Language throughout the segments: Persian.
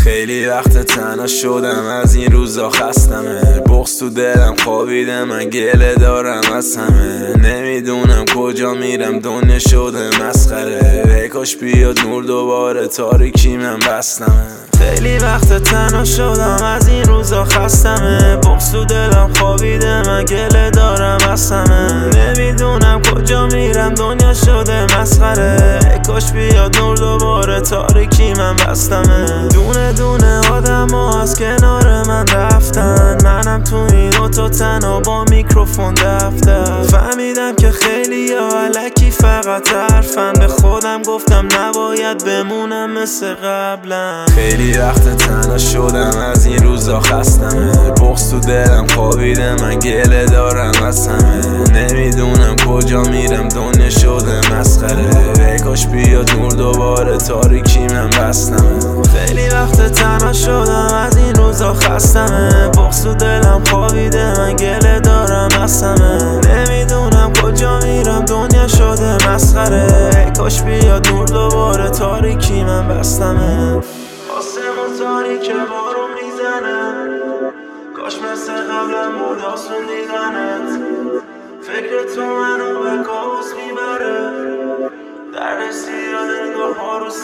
خیلی وقت تنها شدم، از این روزا خستمه. بغض تو دلم خوابیده، من گله دارم از همه. نمیدونم کجا میرم، دنیا شده مسخره. ای کاش بیاد نور دوباره، تاریکی من بستمه. خیلی وقت تنها شدم، از این روزا خستمه. بغض تو دلم خوابیده، من گله دارم از همه. نمیدونم کجا میرم، دنیا شده مسخره. ای کاش بیاد نور دوباره، تاریکی من بستمه. دونه دونه آدم ها از کنار من رفتن، منم تو این اتاق تنها با میکروفون دفتر. فهمیدم که خیلی ها الکی فقط حرفن، به خودم گفتم نباید بمونم مثل قبلا. خیلی وقت تنها شدم، از این روزا خستمه. بغض تو دلم خوابیده، من گله دارم از همه. نمیدونم کجا میرم، دنیا شده مسخره. ای کاش بیاد نور دوباره، تاریکی من بستمه. خیلی وقت تنها شدم، از این روزا خستمه. بغض تو دلم خوابیده، من گله دارم از همه. نمیدونم کجا میرم، دنیا شده مسخره. ای کاش بیاد نور دوباره، تاریکی من بستمه. آسمون تاریکه بارون میزنه، کاش مثل قبلم بود آسون دیدنت. فکر تو منو به کابوس میبره، درد زیاد انگاه رو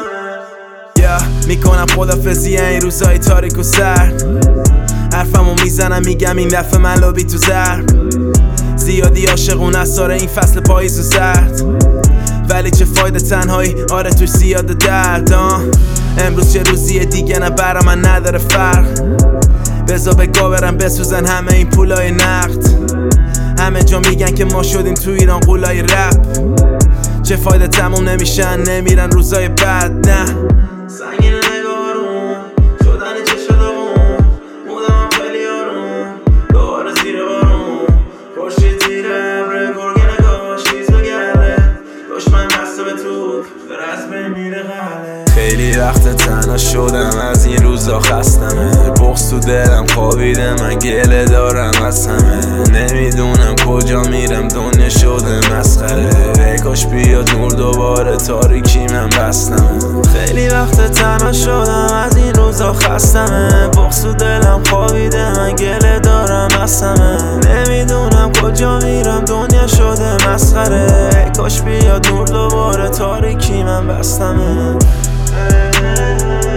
سینمه. میکنم خدافزی این روزای تاریک و سرد. حرفمو میزنم میگم این دفعه من لابی تو زرد. زیادی عاشقون از ساره این فصل پاییز و زرد، ولی چه فایده تنهایی، آره توش زیاده درد. امروز چه روزیه دیگه، نه برا من نداره فرق. بزا بگا برم بسوزن همه این پولای نقد. همه جا میگن که ما شدیم تو ایران قولای رپ. چه فایده تموم نمیشن، نمیرن روزای بد. نه سنگین نگارون شدنی چه شدمون، بودم خیلی آروم دوباره زیر بارون. خوشید زیر عبره گرگه نگاش نیز بگرده، دشمن بسته به توپ داره از بین میره غله. خیلی وقت تنها شدم، از این روزا خستمه. بغض تو دلم خوابیده، من گله دارم از همه. نمیدونم کجا میرم، دنیا شده مسخره. ای کاش بیاد نور دوباره، تاریکی من بستمه. خیلی وقت تنها شدم، از این روزا خستمه. بغض تو دلم خوابیده، من گله دارم از همه. نمیدونم کجا میرم، دنیا شده مسخره. ای کاش بیاد نور دوباره، تاریکی من بستمه.